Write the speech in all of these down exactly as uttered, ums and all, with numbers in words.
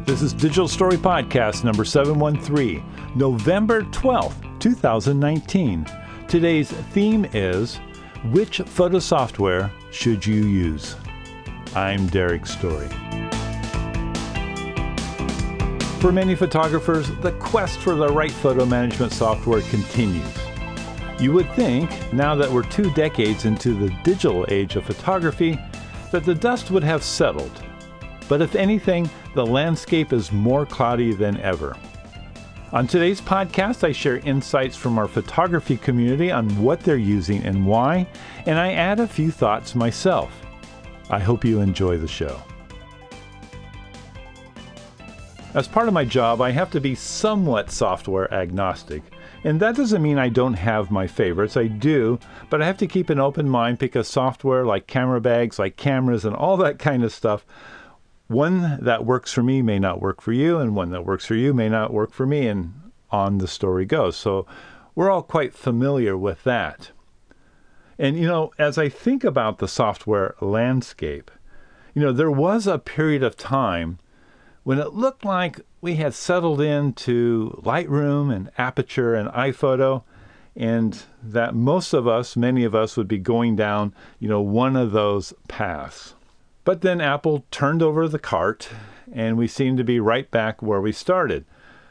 This is Digital Story Podcast number seven one three, November twelfth, two thousand nineteen. Today's theme is, which photo software should you use? I'm Derek Story. For many photographers, the quest for the right photo management software continues. You would think, now that we're two decades into the digital age of photography, that the dust would have settled. But if anything, the landscape is more cloudy than ever. On today's podcast, I share insights from our photography community on what they're using and why, and I add a few thoughts myself. I hope you enjoy the show. As part of my job, I have to be somewhat software agnostic. And that doesn't mean I don't have my favorites. I do, but I have to keep an open mind because software like camera bags, like cameras and all that kind of stuff, one that works for me may not work for you, and one that works for you may not work for me, and on the story goes. So we're all quite familiar with that. And, you know, as I think about the software landscape, you know, there was a period of time when it looked like we had settled into Lightroom and Aperture and iPhoto, and that most of us, many of us, would be going down, you know, one of those paths. But then Apple turned over the cart, and we seem to be right back where we started.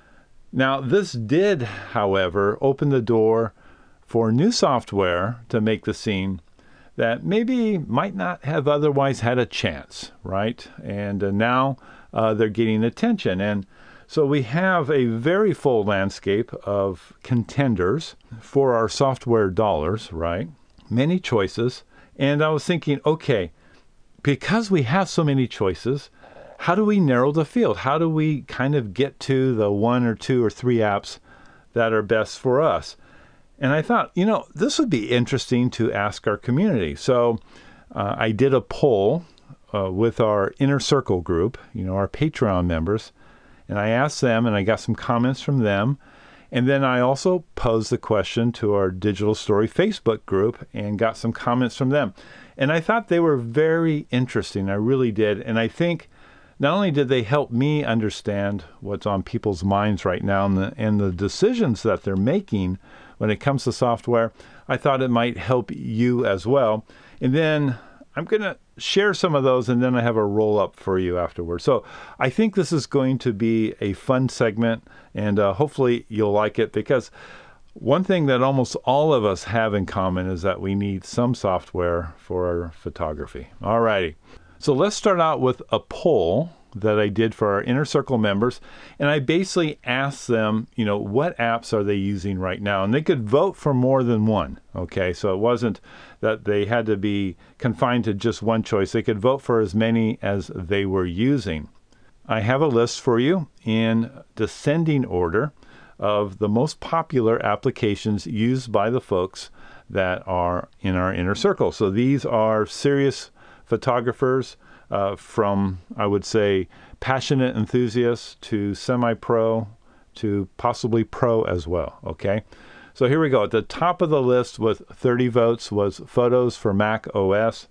Now, this did, however, open the door for new software to make the scene that maybe might not have otherwise had a chance, right? And uh, now uh, they're getting attention. And so we have a very full landscape of contenders for our software dollars, right? Many choices. And I was thinking, okay, because we have so many choices, how do we narrow the field? How do we kind of get to the one or two or three apps that are best for us? And I thought, you know, this would be interesting to ask our community. So uh, I did a poll uh, with our Inner Circle group, you know, our Patreon members, and I asked them, and I got some comments from them. And then I also posed the question to our Digital Story Facebook group and got some comments from them. And I thought they were very interesting. I really did. And I think not only did they help me understand what's on people's minds right now and the, and the decisions that they're making when it comes to software, I thought it might help you as well. And then I'm going to share some of those, and then I have a roll-up for you afterwards. So I think this is going to be a fun segment, and uh, hopefully you'll like it, because one thing that almost all of us have in common is that we need some software for our photography. All righty. So let's start out with a poll that I did for our Inner Circle members. And I basically asked them, you know, what apps are they using right now? And they could vote for more than one. Okay. So it wasn't that they had to be confined to just one choice. They could vote for as many as they were using. I have a list for you in descending order of the most popular applications used by the folks that are in our Inner Circle. So these are serious photographers uh, from, I would say, passionate enthusiasts to semi-pro to possibly pro as well, okay? So here we go. At the top of the list with thirty votes was Photos for Mac O S.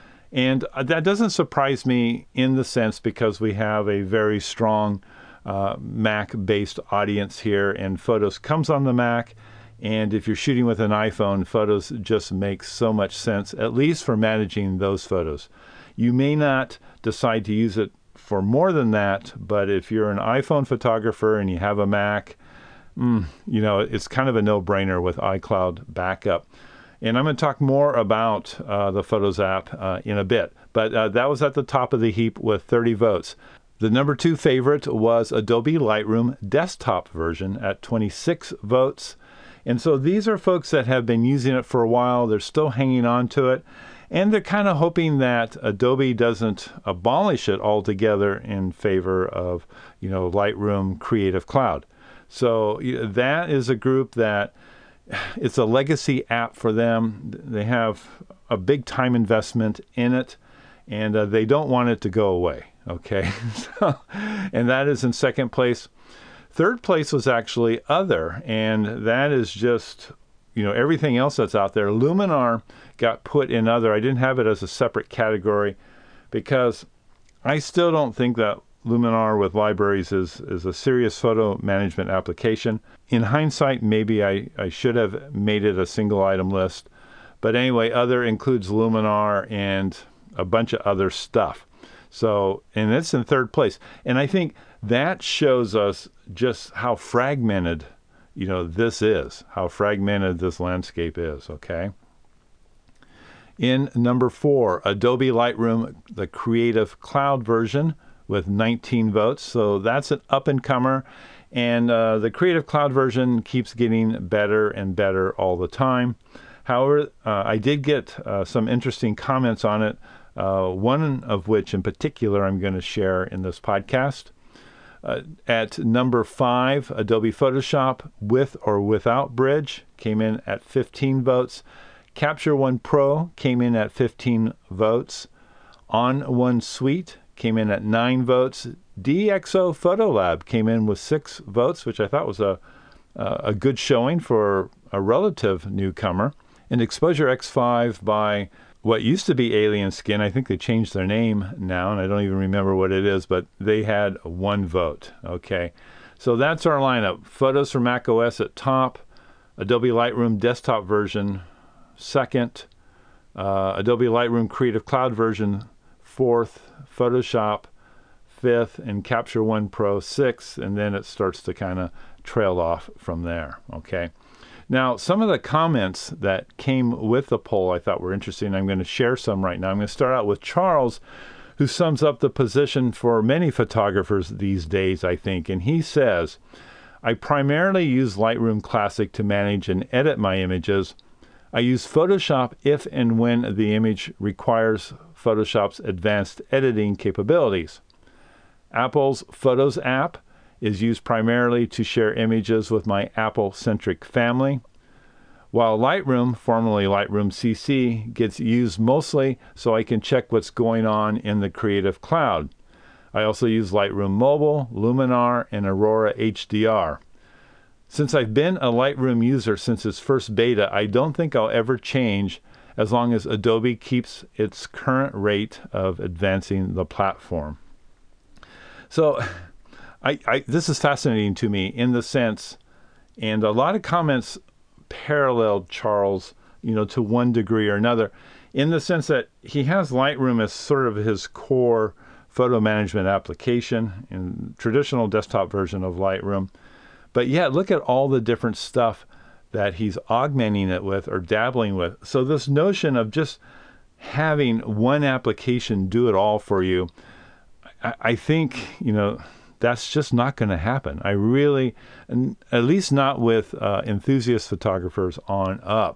And that doesn't surprise me in the sense because we have a very strong Uh, Mac-based audience here, and Photos comes on the Mac, and if you're shooting with an iPhone, Photos just makes so much sense, at least for managing those photos. You may not decide to use it for more than that, but if you're an iPhone photographer and you have a Mac, mm, you know, it's kind of a no-brainer with iCloud backup. And I'm going to talk more about uh, the Photos app uh, in a bit, but uh, that was at the top of the heap with thirty votes. The number two favorite was Adobe Lightroom desktop version at twenty-six votes. And so these are folks that have been using it for a while. They're still hanging on to it. And they're kind of hoping that Adobe doesn't abolish it altogether in favor of, you know, Lightroom Creative Cloud. So that is a group that it's a legacy app for them. They have a big time investment in it, and uh, they don't want it to go away. Okay, so, and that is in second place. Third place was actually Other, and that is just, you know, everything else that's out there. Luminar got put in Other. I didn't have it as a separate category because I still don't think that Luminar with libraries is, is a serious photo management application. In hindsight, maybe I, I should have made it a single item list. But anyway, other includes Luminar and a bunch of other stuff. So, and it's in third place. And I think that shows us just how fragmented, you know, this is, how fragmented this landscape is, okay? In number four, Adobe Lightroom, the Creative Cloud version with nineteen votes. So that's an up-and-comer. And uh, the Creative Cloud version keeps getting better and better all the time. However, uh, I did get uh, some interesting comments on it, uh, one of which in particular I'm going to share in this podcast. Uh, at number five, Adobe Photoshop with or without bridge came in at fifteen votes. Capture One Pro came in at fifteen votes. On One Suite came in at nine votes. D X O Photolab came in with six votes, which I thought was a a good showing for a relative newcomer. And Exposure X five by what used to be Alien Skin, I think they changed their name now, and I don't even remember what it is, but they had one vote. Okay, so that's our lineup. Photos for macOS at top, Adobe Lightroom desktop version second, uh, Adobe Lightroom Creative Cloud version fourth, Photoshop fifth, and Capture One Pro sixth, and then it starts to kind of trail off from there. Okay. Now, some of the comments that came with the poll I thought were interesting. I'm going to share some right now. I'm going to start out with Charles, who sums up the position for many photographers these days, I think. And he says, I primarily use Lightroom Classic to manage and edit my images. I use Photoshop if and when the image requires Photoshop's advanced editing capabilities. Apple's Photos app is used primarily to share images with my Apple-centric family, while Lightroom, formerly Lightroom C C, gets used mostly so I can check what's going on in the Creative Cloud. I also use Lightroom Mobile, Luminar, and Aurora H D R. Since I've been a Lightroom user since its first beta, I don't think I'll ever change as long as Adobe keeps its current rate of advancing the platform. So, I, I, this is fascinating to me in the sense, and a lot of comments paralleled Charles, you know, to one degree or another, in the sense that he has Lightroom as sort of his core photo management application in traditional desktop version of Lightroom. But yet, look at all the different stuff that he's augmenting it with or dabbling with. So this notion of just having one application do it all for you, I, I think, you know, that's just not going to happen. I really, at least not with uh, enthusiast photographers on up.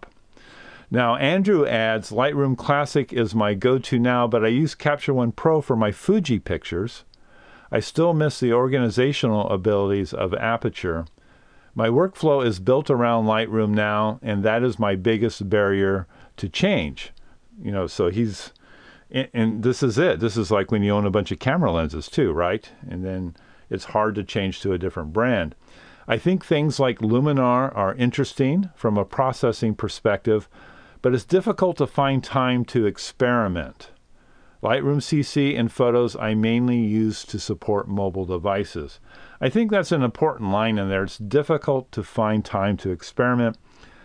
Now, Andrew adds, Lightroom Classic is my go-to now, but I use Capture One Pro for my Fuji pictures. I still miss the organizational abilities of Aperture. My workflow is built around Lightroom now, and that is my biggest barrier to change. You know, so he's, and, and this is it. This is like when you own a bunch of camera lenses too, right? And then it's hard to change to a different brand. I think things like Luminar are interesting from a processing perspective, but it's difficult to find time to experiment. Lightroom C C and Photos I mainly use to support mobile devices. I think that's an important line in there. It's difficult to find time to experiment.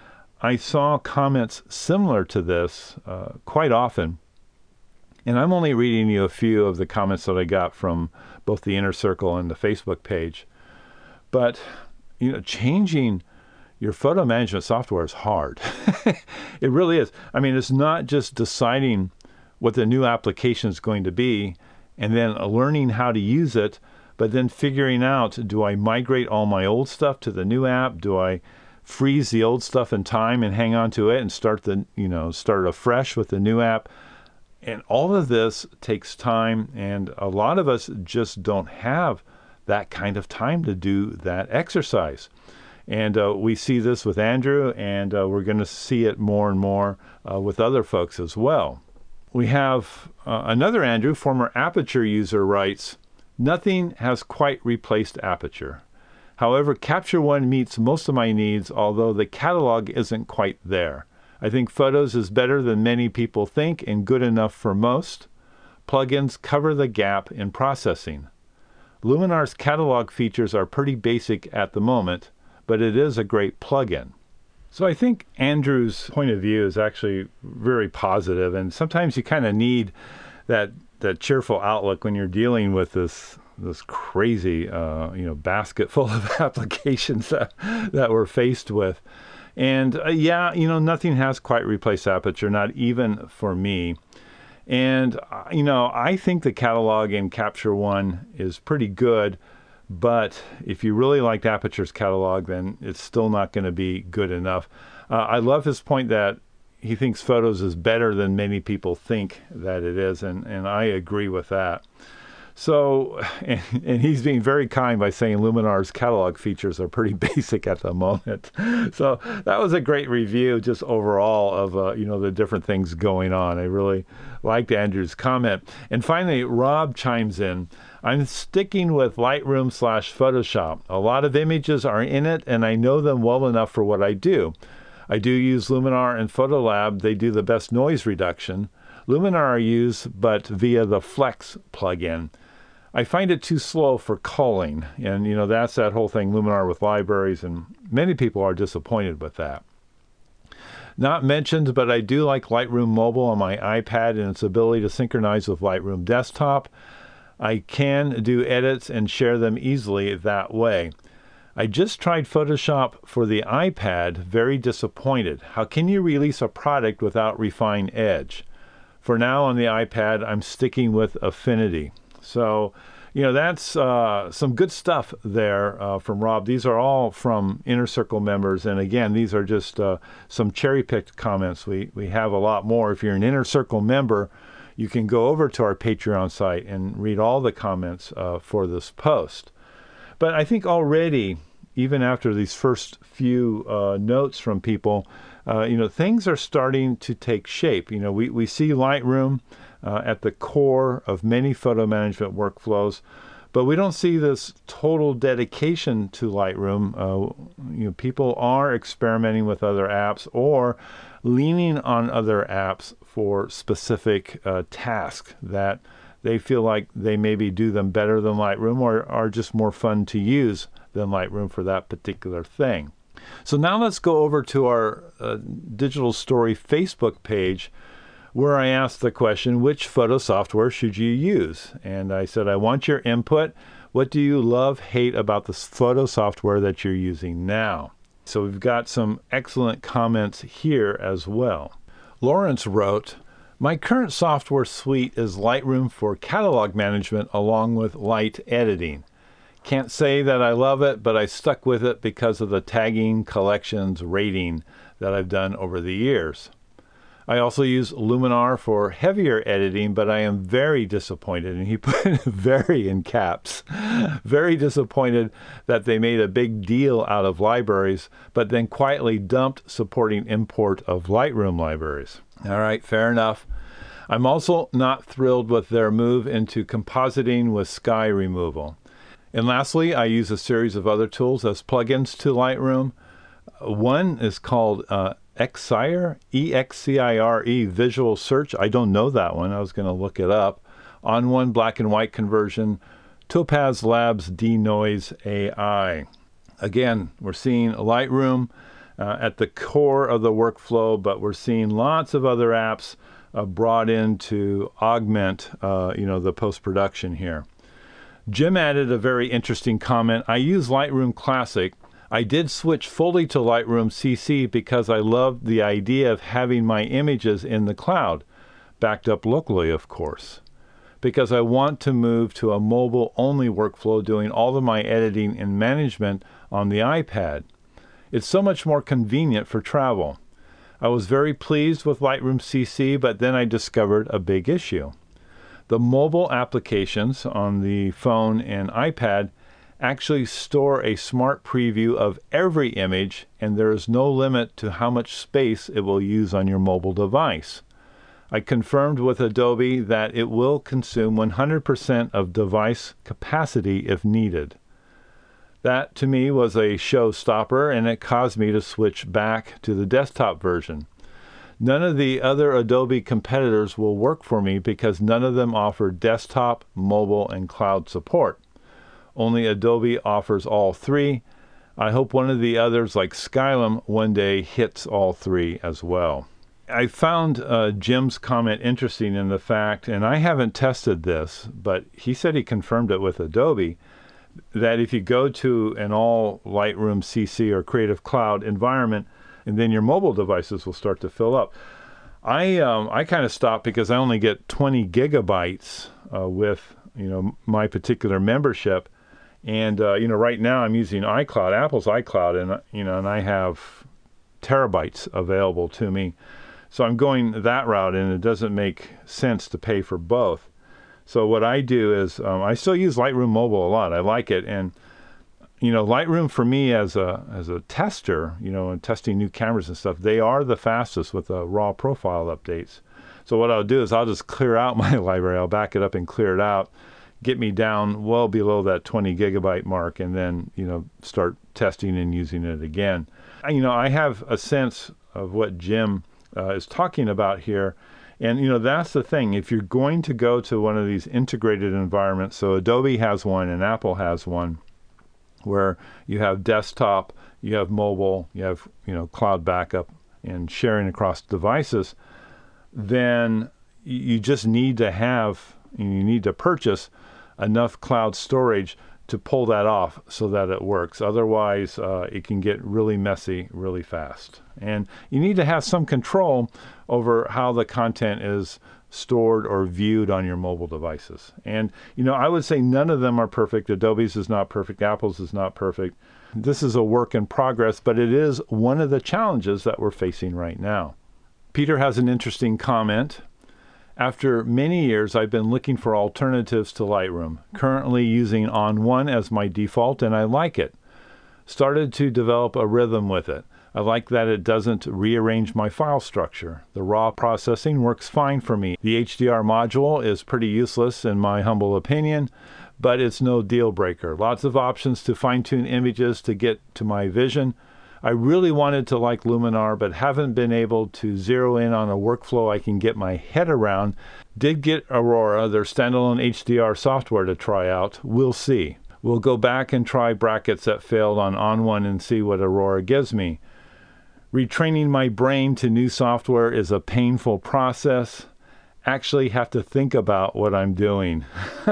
I saw comments similar to this uh, quite often. And I'm only reading you a few of the comments that I got from both the Inner Circle and the Facebook page. But, you know, changing your photo management software is hard. It really is. I mean, it's not just deciding what the new application is going to be and then learning how to use it, but then figuring out, do I migrate all my old stuff to the new app? Do I freeze the old stuff in time and hang on to it and start the, you know, start afresh with the new app? And all of this takes time, and a lot of us just don't have that kind of time to do that exercise. And uh, we see this with Andrew, and uh, we're going to see it more and more uh, with other folks as well. We have uh, another Andrew, former Aperture user, writes, nothing has quite replaced Aperture. However, Capture One meets most of my needs, although the catalog isn't quite there. I think Photos is better than many people think and good enough for most. Plugins cover the gap in processing. Luminar's catalog features are pretty basic at the moment, but it is a great plugin. So I think Andrew's point of view is actually very positive, and sometimes you kind of need that that cheerful outlook when you're dealing with this this crazy uh, you know basket full of applications that that we're faced with. And uh, yeah, you know, nothing has quite replaced Aperture, not even for me. And uh, you know, I think the catalog in Capture One is pretty good. But if you really liked Aperture's catalog, then it's still not going to be good enough. Uh, I love his point that he thinks Photos is better than many people think that it is, and, and I agree with that. So, and, and he's being very kind by saying Luminar's catalog features are pretty basic at the moment. So that was a great review just overall of, uh, you know, the different things going on. I really liked Andrew's comment. And finally, Rob chimes in. I'm sticking with Lightroom slash Photoshop. A lot of images are in it, and I know them well enough for what I do. I do use Luminar and Photolab. They do the best noise reduction. Luminar I use, but via the Flex plugin. I find it too slow for culling, and you know that's that whole thing, Luminar with libraries, and many people are disappointed with that. Not mentioned, but I do like Lightroom Mobile on my iPad and its ability to synchronize with Lightroom Desktop. I can do edits and share them easily that way. I just tried Photoshop for the iPad, very disappointed. How can you release a product without Refine Edge? For now on the iPad, I'm sticking with Affinity. So, you know, that's uh, some good stuff there uh, from Rob. These are all from Inner Circle members. And again, these are just uh, some cherry-picked comments. We, we have a lot more. If you're an Inner Circle member, you can go over to our Patreon site and read all the comments uh, for this post. But I think already, even after these first few uh, notes from people, uh, you know, things are starting to take shape. You know, we, we see Lightroom uh, at the core of many photo management workflows, but we don't see this total dedication to Lightroom. Uh, you know, people are experimenting with other apps or leaning on other apps for specific uh, tasks that they feel like they maybe do them better than Lightroom or are just more fun to use than Lightroom for that particular thing. So now let's go over to our uh, Digital Story Facebook page where I asked the question, which photo software should you use? And I said, I want your input. What do you love, hate about the photo software that you're using now? So we've got some excellent comments here as well. Lawrence wrote, my current software suite is Lightroom for catalog management along with light editing. Can't say that I love it, but I stuck with it because of the tagging, collections, rating that I've done over the years. I also use Luminar for heavier editing, but I am very disappointed, and he put very in caps, very disappointed that they made a big deal out of libraries, but then quietly dumped supporting import of Lightroom libraries. All right, fair enough. I'm also not thrilled with their move into compositing with sky removal. And lastly, I use a series of other tools as plugins to Lightroom. One is called uh, Excire, E X C I R E, Visual Search. I don't know that one. I was going to look it up. On One Black and White Conversion, Topaz Labs Denoise A I. Again, we're seeing Lightroom uh, at the core of the workflow, but we're seeing lots of other apps uh, brought in to augment, uh, you know, the post-production here. Jim added a very interesting comment. I use Lightroom Classic. I did switch fully to Lightroom C C because I loved the idea of having my images in the cloud, backed up locally, of course, because I want to move to a mobile-only workflow doing all of my editing and management on the iPad. It's so much more convenient for travel. I was very pleased with Lightroom C C, but then I discovered a big issue. The mobile applications on the phone and iPad actually store a smart preview of every image, and there is no limit to how much space it will use on your mobile device. I confirmed with Adobe that it will consume one hundred percent of device capacity if needed. That, to me, was a showstopper, and it caused me to switch back to the desktop version. None of the other Adobe competitors will work for me because none of them offer desktop, mobile, and cloud support. Only Adobe offers all three. I hope one of the others, like Skylum, one day hits all three as well. I found uh, Jim's comment interesting in the fact, and I haven't tested this, but he said he confirmed it with Adobe, that if you go to an all Lightroom C C or Creative Cloud environment, and then your mobile devices will start to fill up. I um, I kind of stopped because I only get twenty gigabytes uh, with you know my particular membership, and uh, you know right now I'm using iCloud, Apple's iCloud, and you know and I have terabytes available to me. So I'm going that route, and it doesn't make sense to pay for both. So what I do is um, I still use Lightroom Mobile a lot. I like it, and you know Lightroom for me as a as a tester, you know, and testing new cameras and stuff, they are the fastest with the raw profile updates. So what I'll do is I'll just clear out my library. I'll back it up and clear it out, get me down well below that twenty gigabyte mark, and then you know start testing and using it again. You know I have a sense of what Jim Uh, is talking about here. And, you know, that's the thing. If you're going to go to one of these integrated environments, so Adobe has one and Apple has one, where you have desktop, you have mobile, you have, you know, cloud backup and sharing across devices, then you just need to have, you need to purchase enough cloud storage to pull that off so that it works. Otherwise, uh, it can get really messy really fast. And you need to have some control over how the content is stored or viewed on your mobile devices. And, you know, I would say none of them are perfect. Adobe's is not perfect. Apple's is not perfect. This is a work in progress, but it is one of the challenges that we're facing right now. Peter has an interesting comment. After many years, I've been looking for alternatives to Lightroom, currently using On One as my default, and I like it. Started to develop a rhythm with it. I like that it doesn't rearrange my file structure. The raw processing works fine for me. The H D R module is pretty useless in my humble opinion, but it's no deal breaker. Lots of options to fine-tune images to get to my vision. I really wanted to like Luminar, but haven't been able to zero in on a workflow I can get my head around. Did get Aurora, their standalone H D R software, to try out. We'll see. We'll go back and try brackets that failed on On One and see what Aurora gives me. Retraining my brain to new software is a painful process. Actually have to think about what I'm doing.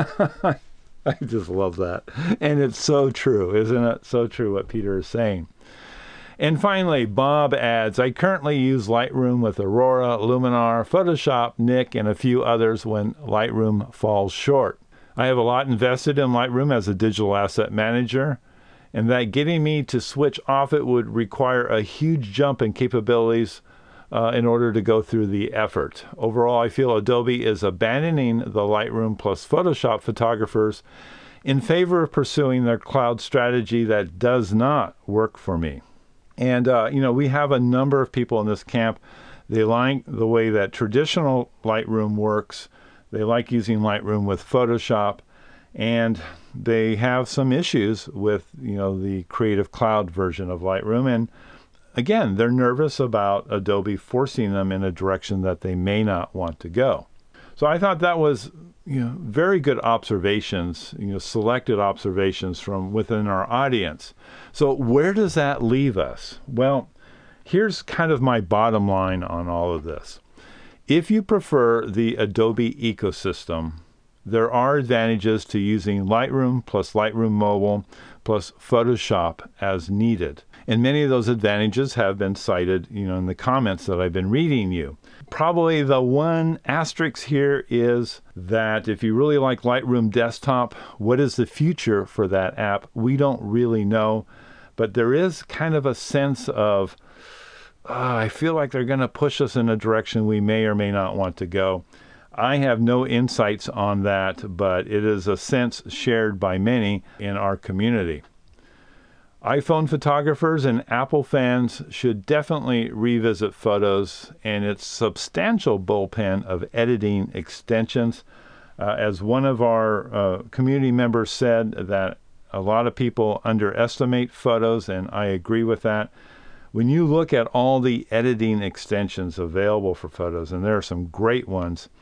I just love that. And it's so true, isn't it? So true what Peter is saying. And finally, Bob adds, I currently use Lightroom with Aurora, Luminar, Photoshop, Nik, and a few others when Lightroom falls short. I have a lot invested in Lightroom as a digital asset manager, and that getting me to switch off it would require a huge jump in capabilities uh, in order to go through the effort. Overall, I feel Adobe is abandoning the Lightroom plus Photoshop photographers in favor of pursuing their cloud strategy that does not work for me. And, uh, you know, we have a number of people in this camp. They like the way that traditional Lightroom works. They like using Lightroom with Photoshop. And they have some issues with, you know, the Creative Cloud version of Lightroom. And, again, they're nervous about Adobe forcing them in a direction that they may not want to go. So I thought that was, you know, very good observations, you know, selected observations from within our audience. So where does that leave us? Well, here's kind of my bottom line on all of this. If you prefer the Adobe ecosystem, there are advantages to using Lightroom plus Lightroom Mobile plus Photoshop as needed. And many of those advantages have been cited, you know, in the comments that I've been reading you. Probably the one asterisk here is that if you really like Lightroom Desktop, what is the future for that app? We don't really know, but there is kind of a sense of, uh, I feel like they're going to push us in a direction we may or may not want to go. I have no insights on that, but it is a sense shared by many in our community. iPhone photographers and Apple fans should definitely revisit Photos and its substantial bullpen of editing extensions. Uh, as one of our uh, community members said, that a lot of people underestimate Photos, and I agree with that. When you look at all the editing extensions available for Photos, and there are some great ones,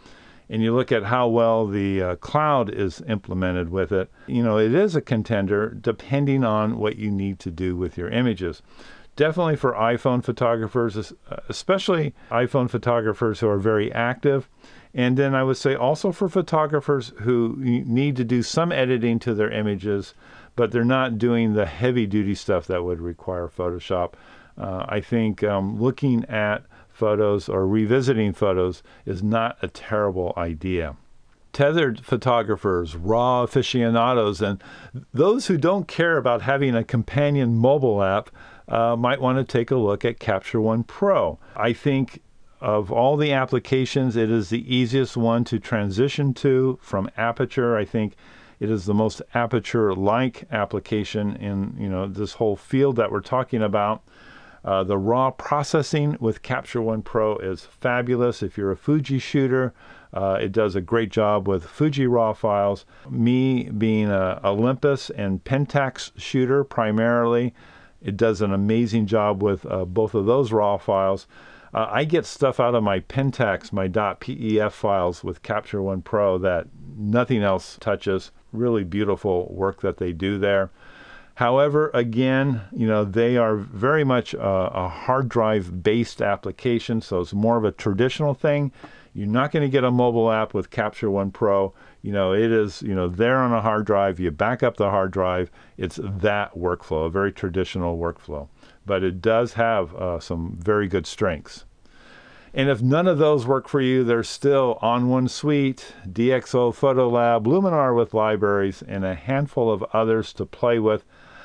and you look at how well the uh, cloud is implemented with it, you know, it is a contender depending on what you need to do with your images. Definitely for iPhone photographers, especially iPhone photographers who are very active. And then I would say also for photographers who need to do some editing to their images, but they're not doing the heavy-duty stuff that would require Photoshop. Uh, I think um, looking at photos or revisiting photos is not a terrible idea. Tethered photographers, raw aficionados, and those who don't care about having a companion mobile app uh, might want to take a look at Capture One Pro. I think of all the applications, it is the easiest one to transition to from Aperture. I think it is the most Aperture-like application in, you know, this whole field that we're talking about. Uh, the raw processing with Capture One Pro is fabulous. If you're a Fuji shooter, uh, it does a great job with Fuji RAW files. Me being a Olympus and Pentax shooter primarily, it does an amazing job with uh, both of those RAW files. Uh, I get stuff out of my Pentax, my .pef files with Capture One Pro that nothing else touches. Really beautiful work that they do there. However, again, you know, they are very much a, a hard drive based application, so it's more of a traditional thing. You're not going to get a mobile app with Capture One Pro. You know, it is, you know, there on a hard drive. You back up the hard drive. It's that workflow, a very traditional workflow. But it does have uh, some very good strengths. And if none of those work for you, there's still ON one Suite, D X O Photolab, Luminar with libraries, and a handful of others to play with.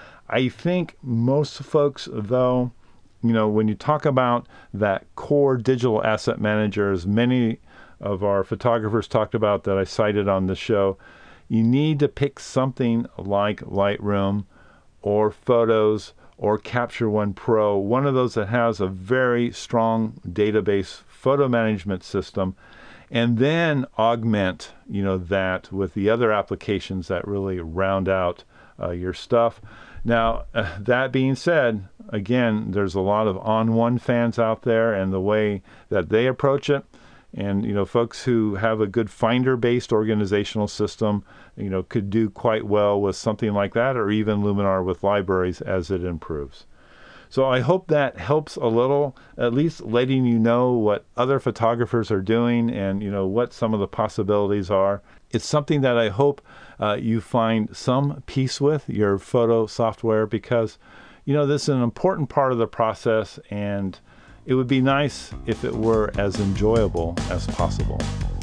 I think most folks, though, you know, when you talk about that core digital asset manager, as many of our photographers talked about that I cited on the show, you need to pick something like Lightroom or Photos or Capture One Pro, one of those that has a very strong database photo management system, and then augment, you know, that with the other applications that really round out uh, your stuff. Now, uh, that being said, again, there's a lot of ON one fans out there and the way that they approach it. And, you know, folks who have a good Finder-based organizational system, you know, could do quite well with something like that, or even Luminar with libraries as it improves. So I hope that helps a little, at least letting you know what other photographers are doing and, you know, what some of the possibilities are. It's something that I hope uh, you find some peace with, your photo software, because, you know, this is an important part of the process, and it would be nice if it were as enjoyable as possible.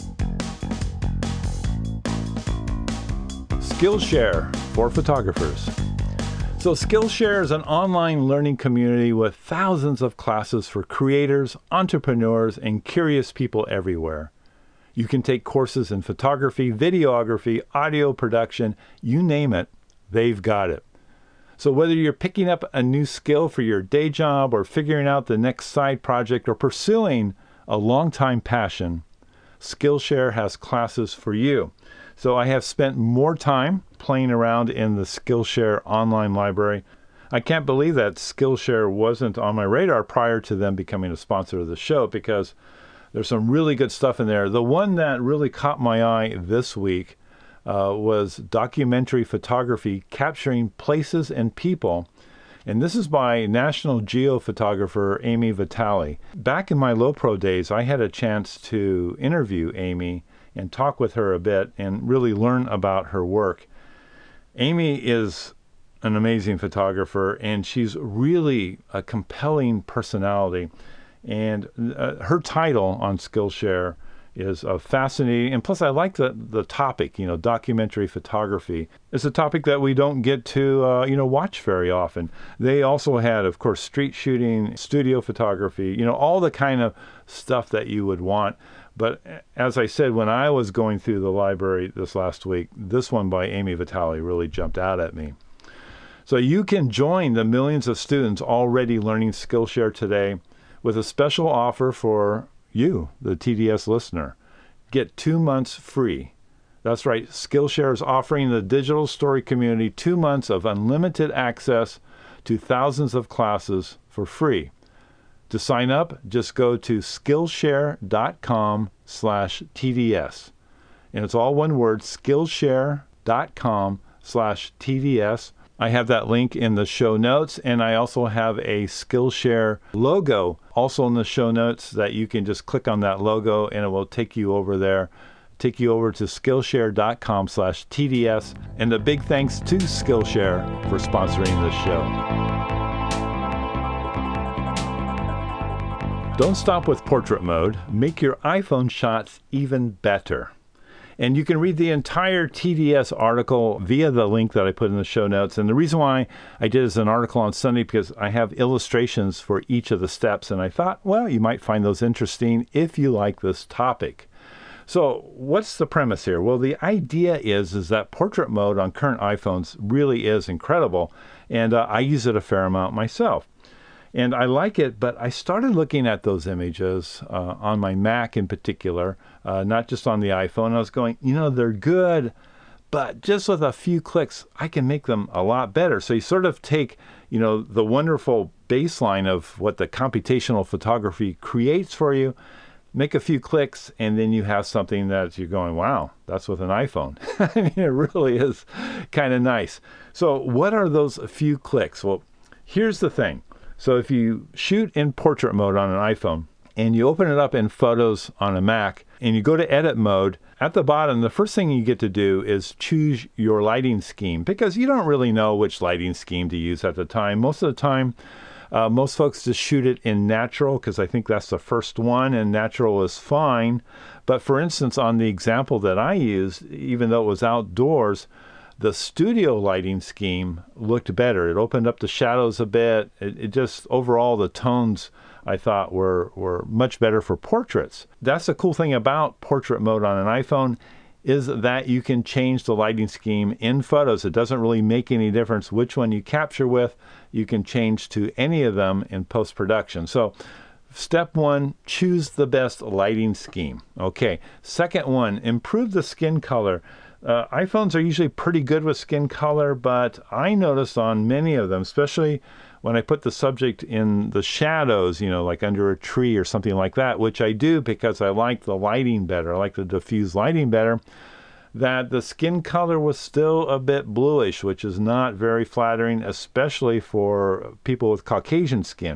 Skillshare for photographers. So Skillshare is an online learning community with thousands of classes for creators, entrepreneurs, and curious people everywhere. You can take courses in photography, videography, audio production, you name it, they've got it. So whether you're picking up a new skill for your day job or figuring out the next side project or pursuing a long-time passion, Skillshare has classes for you. So I have spent more time playing around in the Skillshare online library. I can't believe that Skillshare wasn't on my radar prior to them becoming a sponsor of the show, because there's some really good stuff in there. The one that really caught my eye this week uh, was documentary photography capturing places and people. And this is by National Geo photographer Amy Vitale. Back in my Lowepro days, I had a chance to interview Amy and talk with her a bit and really learn about her work. Amy is an amazing photographer, and she's really a compelling personality. And uh, her title on Skillshare is uh, fascinating. And plus, I like the, the topic, you know, documentary photography. It's a topic that we don't get to, uh, you know, watch very often. They also had, of course, street shooting, studio photography, you know, all the kind of stuff that you would want. But as I said, when I was going through the library this last week, this one by Amy Vitale really jumped out at me. So you can join the millions of students already learning Skillshare today with a special offer for you, the T D S listener. Get two months free. That's right, Skillshare is offering the digital story community two months of unlimited access to thousands of classes for free. To sign up, just go to Skillshare.com slash TDS. And it's all one word, Skillshare.com slash TDS. I have that link in the show notes, and I also have a Skillshare logo also in the show notes that you can just click on that logo and it will take you over there, take you over to Skillshare.com slash TDS. And a big thanks to Skillshare for sponsoring this show. Don't stop with portrait mode. Make your iPhone shots even better. And you can read the entire T D S article via the link that I put in the show notes. And the reason why I did as an article on Sunday, because I have illustrations for each of the steps. And I thought, well, you might find those interesting if you like this topic. So what's the premise here? Well, the idea is, is that portrait mode on current iPhones really is incredible. And uh, I use it a fair amount myself. And I like it, but I started looking at those images uh, on my Mac in particular, uh, not just on the iPhone. I was going, you know, they're good, but just with a few clicks, I can make them a lot better. So you sort of take, you know, the wonderful baseline of what the computational photography creates for you, make a few clicks, and then you have something that you're going, wow, that's with an iPhone. I mean, it really is kind of nice. So what are those few clicks? Well, here's the thing. So if you shoot in portrait mode on an iPhone and you open it up in Photos on a Mac and you go to edit mode, at the bottom, the first thing you get to do is choose your lighting scheme, because you don't really know which lighting scheme to use at the time. Most of the time, uh, most folks just shoot it in natural, because I think that's the first one, and natural is fine. But for instance, on the example that I used, even though it was outdoors, the studio lighting scheme looked better. It opened up the shadows a bit. It, it just, overall, the tones, I thought, were, were much better for portraits. That's the cool thing about portrait mode on an iPhone, is that you can change the lighting scheme in Photos. It doesn't really make any difference which one you capture with. You can change to any of them in post-production. So step one, choose the best lighting scheme. Okay. Second one, improve the skin color. Uh, iPhones are usually pretty good with skin color, but I noticed on many of them, especially when I put the subject in the shadows, you know, like under a tree or something like that, which I do because I like the lighting better, I like the diffuse lighting better, that the skin color was still a bit bluish, which is not very flattering, especially for people with Caucasian skin.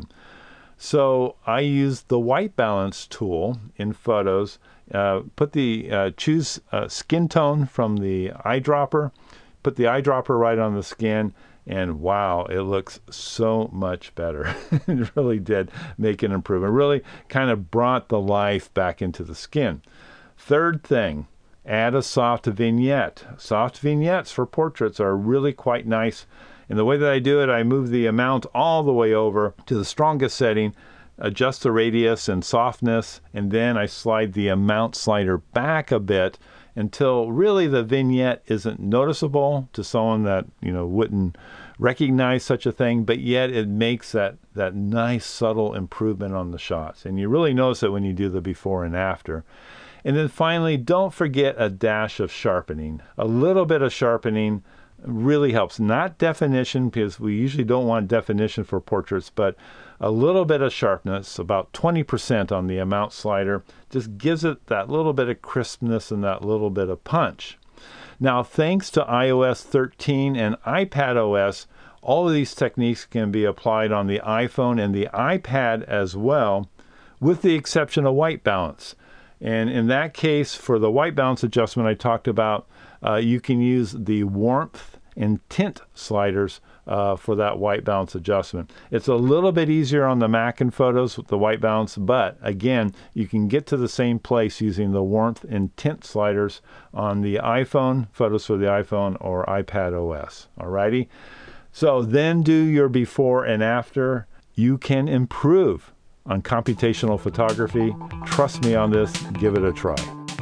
So I used the white balance tool in Photos. Uh, put the uh, choose uh, skin tone from the eyedropper, put the eyedropper right on the skin, and wow, it looks so much better. It really did make an improvement. Really kind of brought the life back into the skin. Third thing, add a soft vignette. Soft vignettes for portraits are really quite nice. And the way that I do it, I move the amount all the way over to the strongest setting, adjust the radius and softness, and then I slide the amount slider back a bit until really the vignette isn't noticeable to someone that, you know, wouldn't recognize such a thing, but yet it makes that, that nice subtle improvement on the shots. And you really notice it when you do the before and after. And then finally, don't forget a dash of sharpening. A little bit of sharpening really helps. Not definition, because we usually don't want definition for portraits, but a little bit of sharpness, about twenty percent on the amount slider, just gives it that little bit of crispness and that little bit of punch. Now, thanks to i O S thirteen and iPadOS, all of these techniques can be applied on the iPhone and the iPad as well, with the exception of white balance. And in that case, for the white balance adjustment I talked about, uh, you can use the warmth and tint sliders uh, for that white balance adjustment. It's a little bit easier on the Mac in Photos with the white balance, but again, you can get to the same place using the warmth and tint sliders on the iPhone, Photos for the iPhone, or iPadOS. Alrighty? So then do your before and after. You can improve on computational photography. Trust me on this. Give it a try.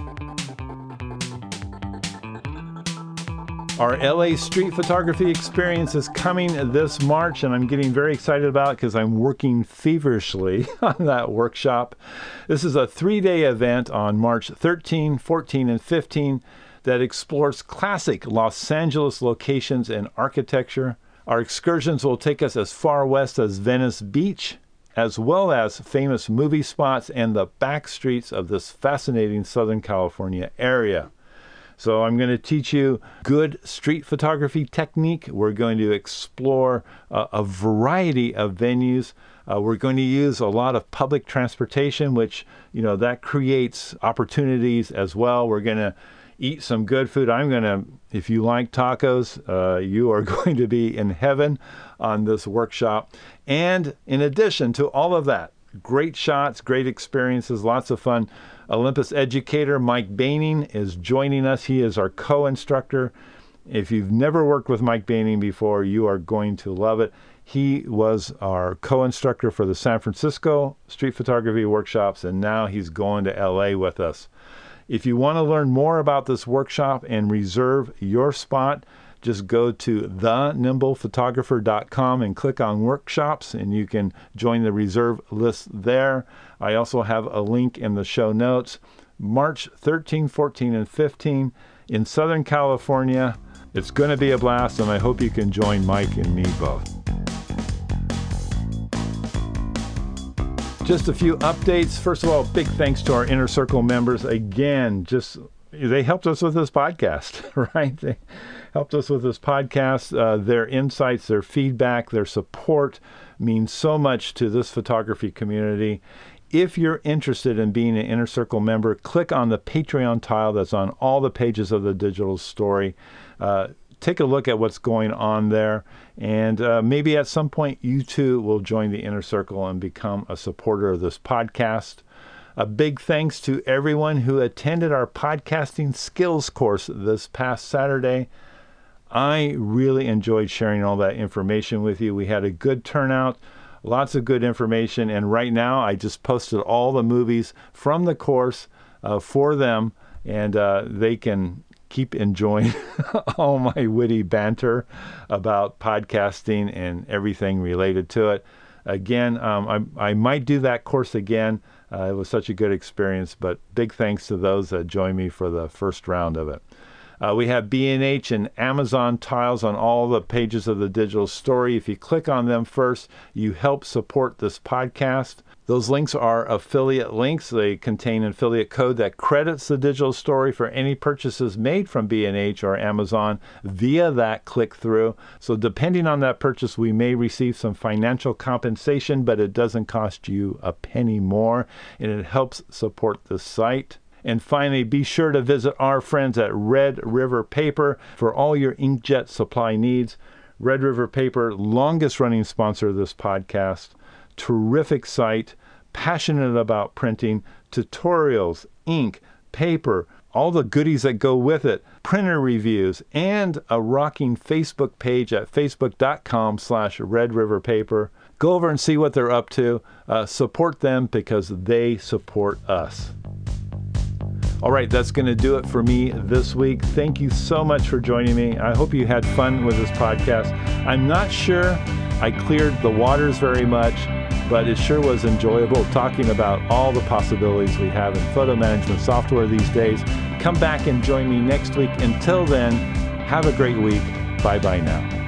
Our L A street photography experience is coming this March, and I'm getting very excited about it because I'm working feverishly on that workshop. This is a three-day event on March thirteenth, fourteenth, and fifteenth that explores classic Los Angeles locations and architecture. Our excursions will take us as far west as Venice Beach, as well as famous movie spots and the back streets of this fascinating Southern California area. So I'm going to teach you good street photography technique. We're going to explore uh, a variety of venues. Uh, we're going to use a lot of public transportation, which, you know, that creates opportunities as well. We're going to eat some good food. I'm going to, if you like tacos, uh, you are going to be in heaven on this workshop. And in addition to all of that, great shots, great experiences, lots of fun. Olympus educator Mike Baining is joining us. He is our co-instructor. If you've never worked with Mike Baining before, you are going to love it. He was our co-instructor for the San Francisco street photography workshops, and now he's going to L A with us. If you want to learn more about this workshop and reserve your spot, just go to the nimble photographer dot com and click on workshops, and you can join the reserve list there. I also have a link in the show notes. March thirteenth, fourteenth, and fifteenth in Southern California. It's going to be a blast, and I hope you can join Mike and me both. Just a few updates. First of all, big thanks to our Inner Circle members. Again, just they helped us with this podcast, right? They helped us with this podcast. Uh, their insights, their feedback, their support means so much to this photography community. If you're interested in being an Inner Circle member, click on the Patreon tile that's on all the pages of the digital story. Uh, take a look at what's going on there, and uh, maybe at some point you too will join the Inner Circle and become a supporter of this podcast. A big thanks to everyone who attended our podcasting skills course this past Saturday. I really enjoyed sharing all that information with you. We had a good turnout, lots of good information, and right now I just posted all the movies from the course uh, for them, and uh, they can keep enjoying all my witty banter about podcasting and everything related to it. Again, um, I, I might do that course again. Uh, it was such a good experience, but big thanks to those that joined me for the first round of it. Uh, we have B and H and Amazon tiles on all the pages of the digital story. If you click on them first, you help support this podcast. Those links are affiliate links. They contain an affiliate code that credits the digital story for any purchases made from B and H or Amazon via that click-through. So depending on that purchase, we may receive some financial compensation, but it doesn't cost you a penny more, and it helps support the site. And finally, be sure to visit our friends at Red River Paper for all your inkjet supply needs. Red River Paper, longest running sponsor of this podcast. Terrific site, passionate about printing, tutorials, ink, paper, all the goodies that go with it, printer reviews, and a rocking Facebook page at facebook.com slash Red River Paper. Go over and see what they're up to. Uh, support them because they support us. All right, that's going to do it for me this week. Thank you so much for joining me. I hope you had fun with this podcast. I'm not sure I cleared the waters very much, but it sure was enjoyable talking about all the possibilities we have in photo management software these days. Come back and join me next week. Until then, have a great week. Bye-bye now.